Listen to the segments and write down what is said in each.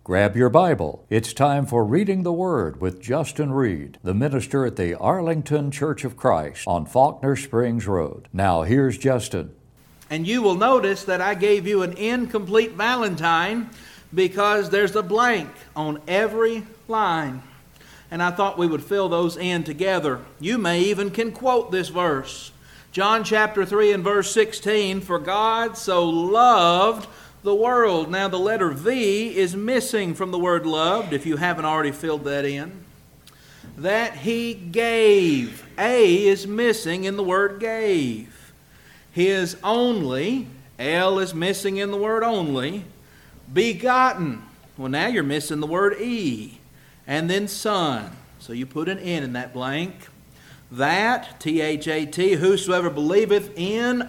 Grab your Bible. It's time for Reading the Word with Justin Reed, the minister at the Arlington Church of Christ on Faulkner Springs Road. Now here's Justin. And you will notice that I gave you an incomplete Valentine because there's a blank on every line. And I thought we would fill those in together. You may even can quote this verse. John chapter 3 and verse 16, "For God so loved the world." Now the letter V is missing from the word loved, if you haven't already filled that in. That He gave. A is missing in the word gave. His only, L is missing in the word only. Begotten. Well, now you're missing the word E. And then Son. So you put an N in that blank. That, T-H-A-T, whosoever believeth in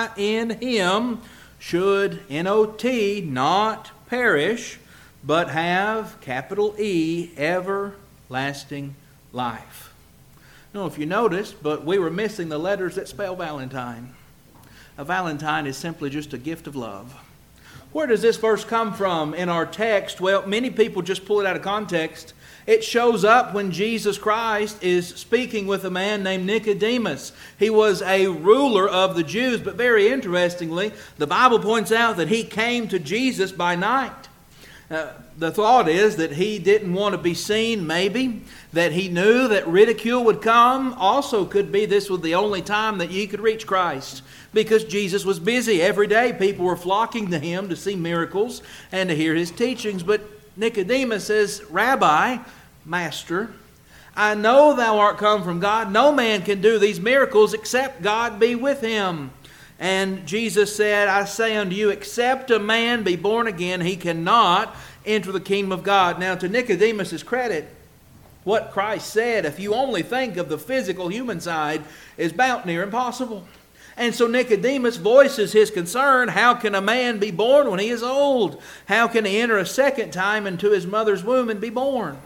Him should, N-O-T, not perish, but have, capital E, everlasting life. I don't know if you noticed, but we were missing the letters that spell Valentine. A Valentine is simply just a gift of love. Where does this verse come from in our text? Well, many people just pull it out of context. It shows up when Jesus Christ is speaking with a man named Nicodemus. He was a ruler of the Jews, but very interestingly, the Bible points out that he came to Jesus by night. The thought is that he didn't want to be seen, maybe, that he knew that ridicule would come. Also could be this was the only time that you could reach Christ, because Jesus was busy. Every day people were flocking to him to see miracles and to hear his teachings. But Nicodemus says, "Rabbi, Master, I know thou art come from God. No man can do these miracles except God be with him." And Jesus said, "I say unto you, except a man be born again, he cannot enter the kingdom of God." Now, to Nicodemus' credit, what Christ said, if you only think of the physical human side, is about near impossible. And so Nicodemus voices his concern. How can a man be born when he is old? How can he enter a second time into his mother's womb and be born?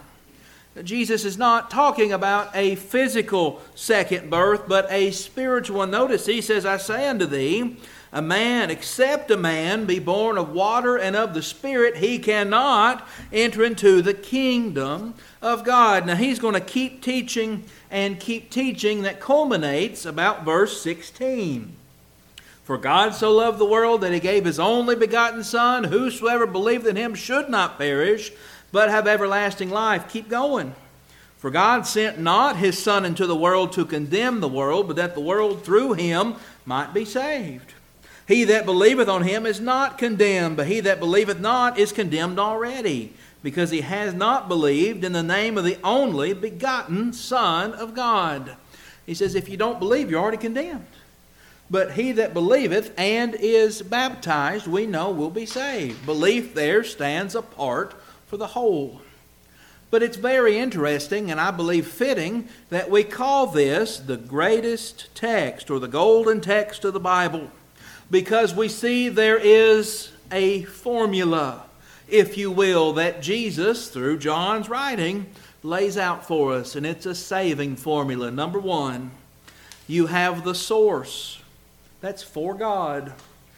Jesus is not talking about a physical second birth, but a spiritual one. Notice he says, "I say unto thee, a man, except a man be born of water and of the Spirit, he cannot enter into the kingdom of God." Now he's going to keep teaching and keep teaching. That culminates about verse 16. "For God so loved the world that he gave his only begotten Son, whosoever believeth in him should not perish, but have everlasting life." Keep going. "For God sent not his Son into the world to condemn the world, but that the world through him might be saved. He that believeth on him is not condemned, but he that believeth not is condemned already, because he has not believed in the name of the only begotten Son of God." He says, if you don't believe, you're already condemned. But he that believeth and is baptized, we know will be saved. Belief there stands apart for the whole. But it's very interesting, and I believe fitting, that we call this the greatest text, or the golden text of the Bible, because we see there is a formula, if you will, that Jesus, through John's writing, lays out for us. And it's a saving formula. Number one, you have the source. That's for God.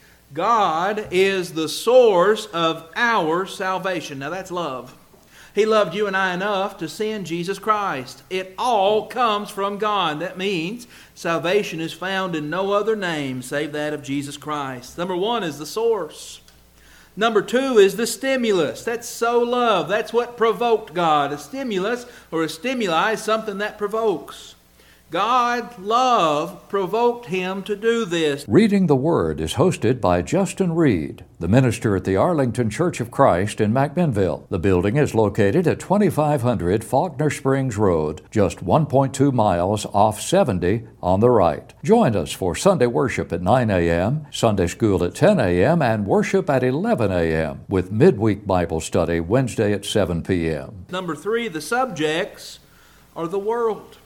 God is the source of our salvation. Now that's love. He loved you and I enough to send Jesus Christ. It all comes from God. That means salvation is found in no other name save that of Jesus Christ. Number one is the source. Number two is the stimulus. That's so love. That's what provoked God. A stimulus or a stimuli is something that provokes. God, love, provoked him to do this. Reading the Word is hosted by Justin Reed, the minister at the Arlington Church of Christ in McMinnville. The building is located at 2500 Faulkner Springs Road, just 1.2 miles off 70 on the right. Join us for Sunday worship at 9 a.m., Sunday school at 10 a.m., and worship at 11 a.m., with midweek Bible study Wednesday at 7 p.m. Number three, the subjects are the world.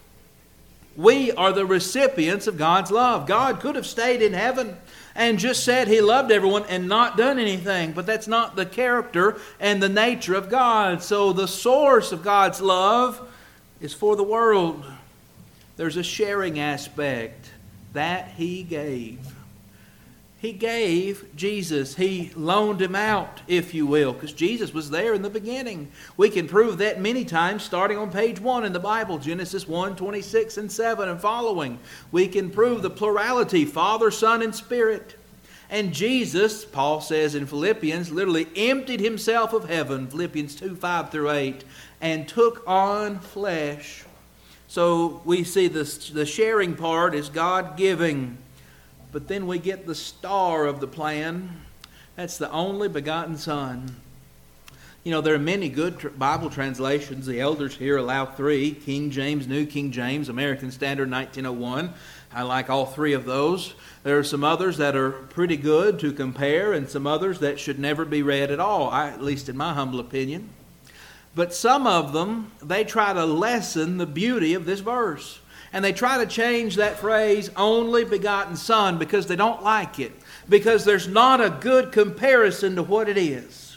We are the recipients of God's love. God could have stayed in heaven and just said he loved everyone and not done anything, but that's not the character and the nature of God. So the source of God's love is for the world. There's a sharing aspect that he gave. He gave Jesus. He loaned him out, if you will, because Jesus was there in the beginning. We can prove that many times starting on page 1 in the Bible, Genesis 1, 26 and 7 and following. We can prove the plurality, Father, Son, and Spirit. And Jesus, Paul says in Philippians, literally emptied himself of heaven, Philippians 2, 5 through 8, and took on flesh. So we see the sharing part is God giving. But then we get the star of the plan. That's the only begotten Son. You know, there are many good Bible translations. The elders here allow 3. King James, New King James, American Standard 1901. I like all 3 of those. There are some others that are pretty good to compare, and some others that should never be read at all, at least in my humble opinion. But some of them, they try to lessen the beauty of this verse. And they try to change that phrase, only begotten Son, because they don't like it. Because there's not a good comparison to what it is.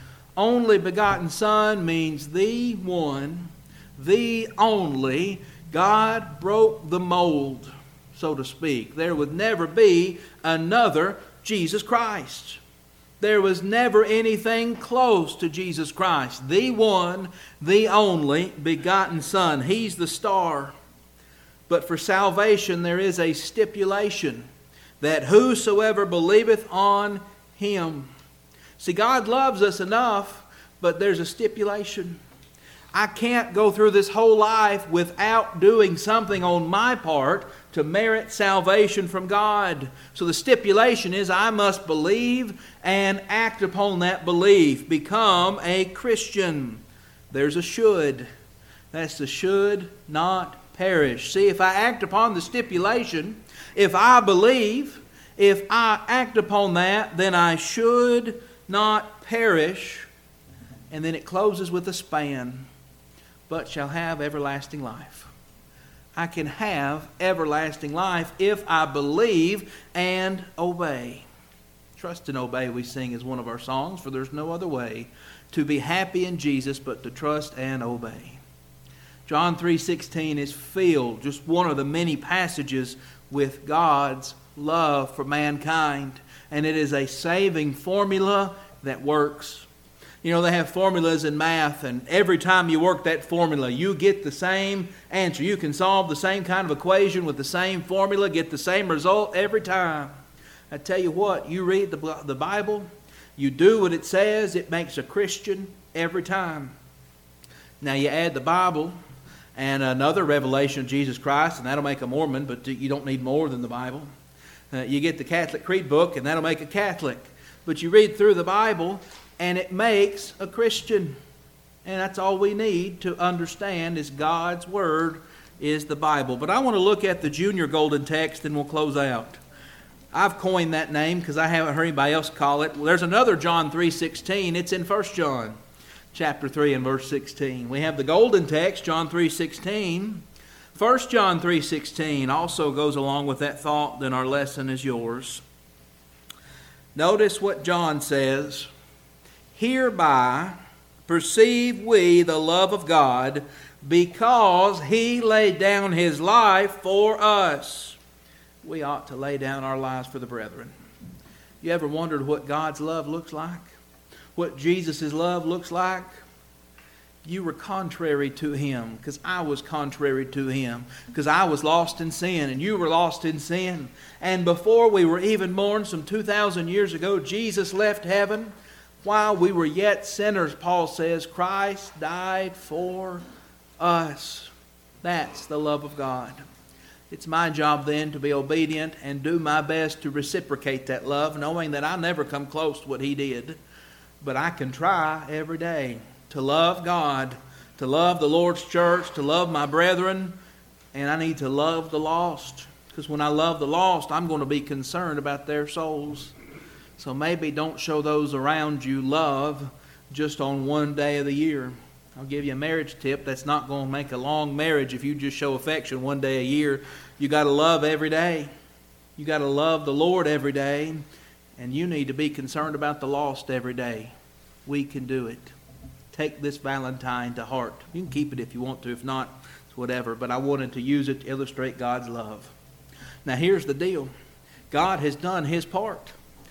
Only begotten Son means the one, the only. God broke the mold, so to speak. There would never be another Jesus Christ. There was never anything close to Jesus Christ. The one, the only begotten Son. He's the star. But for salvation there is a stipulation, that whosoever believeth on Him. See, God loves us enough, but there's a stipulation. I can't go through this whole life without doing something on my part to merit salvation from God. So the stipulation is I must believe and act upon that belief. Become a Christian. There's a should. That's the should not perish. See, if I act upon the stipulation, if I believe, if I act upon that, then I should not perish. And then it closes with a span. But shall have everlasting life. I can have everlasting life if I believe and obey. Trust and obey, we sing as one of our songs, for there's no other way to be happy in Jesus but to trust and obey. John 3:16 is filled, just one of the many passages, with God's love for mankind. And it is a saving formula that works. You know, they have formulas in math, and every time you work that formula, you get the same answer. You can solve the same kind of equation with the same formula, get the same result every time. I tell you what, you read the Bible, you do what it says, it makes a Christian every time. Now you add the Bible and another revelation of Jesus Christ, and that'll make a Mormon, but you don't need more than the Bible. You get the Catholic Creed book, and that'll make a Catholic. But you read through the Bible, and it makes a Christian. And that's all we need to understand is God's Word is the Bible. But I want to look at the Junior Golden Text, and we'll close out. I've coined that name because I haven't heard anybody else call it. Well, there's another John 3:16. It's in 1 John. Chapter 3 and verse 16. We have the golden text, John 3:16. 1 John 3:16 also goes along with that thought, then our lesson is yours. Notice what John says. Hereby perceive we the love of God, because He laid down His life for us. We ought to lay down our lives for the brethren. You ever wondered what God's love looks like? What Jesus' love looks like? You were contrary to Him, because I was contrary to Him, because I was lost in sin and you were lost in sin. And before we were even born, some 2,000 years ago, Jesus left heaven. While we were yet sinners, Paul says, Christ died for us. That's the love of God. It's my job then to be obedient and do my best to reciprocate that love, knowing that I'll never come close to what He did. But I can try every day to love God, to love the Lord's church, to love my brethren, and I need to love the lost. Because when I love the lost, I'm going to be concerned about their souls. So maybe don't show those around you love just on one day of the year. I'll give you a marriage tip. That's not going to make a long marriage if you just show affection one day a year. You got to love every day. You got to love the Lord every day. And you need to be concerned about the lost every day. We can do it. Take this Valentine to heart. You can keep it if you want to. If not, it's whatever. But I wanted to use it to illustrate God's love. Now here's the deal. God has done His part.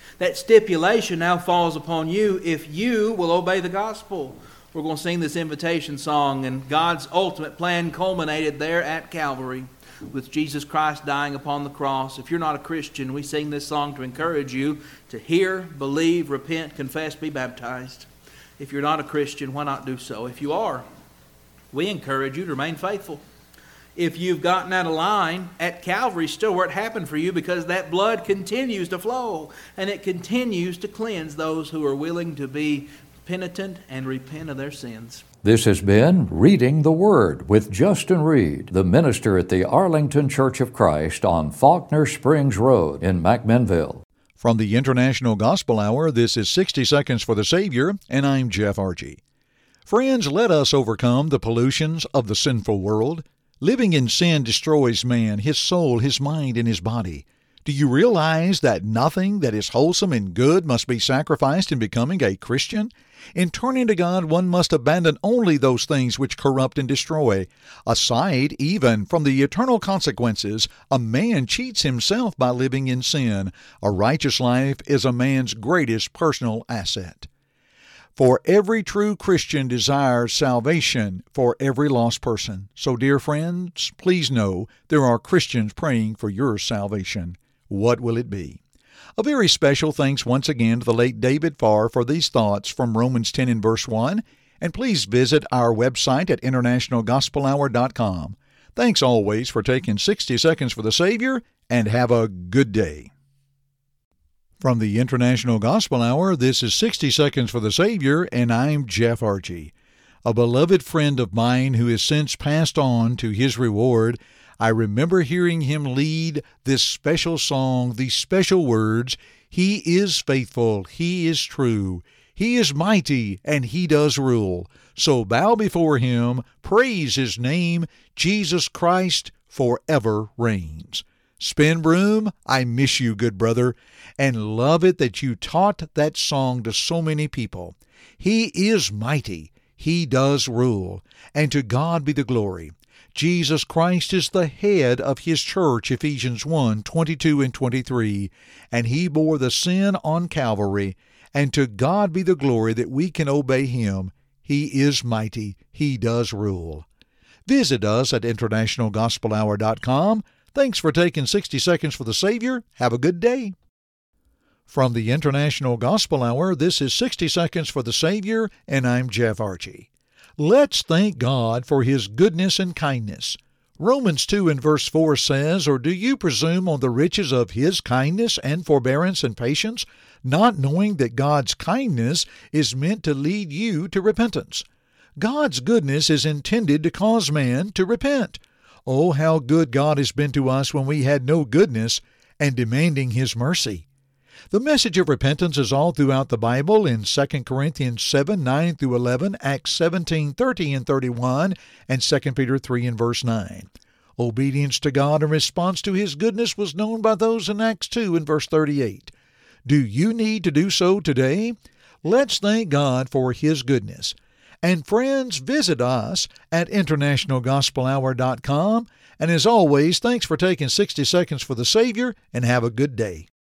That stipulation now falls upon you if you will obey the gospel. We're going to sing this invitation song, and God's ultimate plan culminated there at Calvary with Jesus Christ dying upon the cross. If you're not a Christian, we sing this song to encourage you to hear, believe, repent, confess, be baptized. If you're not a Christian, why not do so? If you are, we encourage you to remain faithful. If you've gotten out of line, at Calvary still where it happened for you, because that blood continues to flow and it continues to cleanse those who are willing to be penitent and repent of their sins. This has been Reading the Word with Justin Reed, the minister at the Arlington Church of Christ on Faulkner Springs Road in McMinnville. From the International Gospel Hour, this is 60 Seconds for the Savior, and I'm Jeff Archie. Friends, let us overcome the pollutions of the sinful world. Living in sin destroys man, his soul, his mind, and his body. Do you realize that nothing that is wholesome and good must be sacrificed in becoming a Christian? In turning to God, one must abandon only those things which corrupt and destroy. Aside even from the eternal consequences, a man cheats himself by living in sin. A righteous life is a man's greatest personal asset. For every true Christian desires salvation for every lost person. So, dear friends, please know there are Christians praying for your salvation. What will it be? A very special thanks once again to the late David Farr for these thoughts from Romans 10 and verse 1. And please visit our website at internationalgospelhour.com. Thanks always for taking 60 seconds for the Savior, and have a good day. From the International Gospel Hour, this is 60 Seconds for the Savior, and I'm Jeff Archie. A beloved friend of mine who has since passed on to his reward, I remember hearing him lead this special song, these special words, "He is faithful, He is true, He is mighty, and He does rule. So bow before Him, praise His name, Jesus Christ forever reigns." Spin Broom, I miss you, good brother, and love it that you taught that song to so many people. He is mighty, He does rule, and to God be the glory. Jesus Christ is the head of His church, Ephesians 1:22 and 23, and He bore the sin on Calvary, and to God be the glory that we can obey Him. He is mighty. He does rule. Visit us at internationalgospelhour.com. Thanks for taking 60 seconds for the Savior. Have a good day. From the International Gospel Hour, this is 60 Seconds for the Savior, and I'm Jeff Archie. Let's thank God for His goodness and kindness. Romans 2 and verse 4 says, "Or do you presume on the riches of His kindness and forbearance and patience, not knowing that God's kindness is meant to lead you to repentance?" God's goodness is intended to cause man to repent. Oh, how good God has been to us when we had no goodness and demanding His mercy. The message of repentance is all throughout the Bible in 2 Corinthians 7, 9 through 11, Acts 17, 30 and 31, and 2 Peter 3 and verse 9. Obedience to God in response to His goodness was known by those in Acts 2 and verse 38. Do you need to do so today? Let's thank God for His goodness. And friends, visit us at internationalgospelhour.com. And as always, thanks for taking 60 seconds for the Savior, and have a good day.